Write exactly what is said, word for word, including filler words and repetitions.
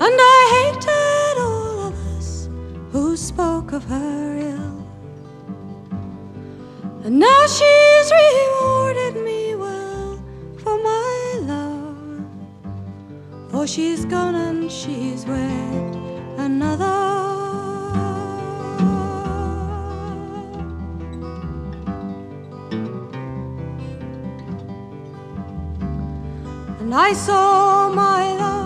and I hated all of us who spoke of her ill. And now she's rewarded me well for my love, for she's gone and she's wed another. And I saw my love